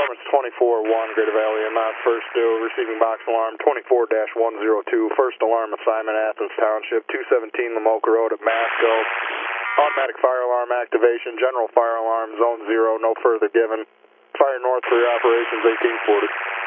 Performance 24-1, Greater Valley EMS, first due, receiving box alarm 24-102, first alarm assignment, Athens Township, 217 Lamoka Road at Masco. Automatic fire alarm activation, general fire alarm, zone 0, no further given. Fire north for your operations, 1840.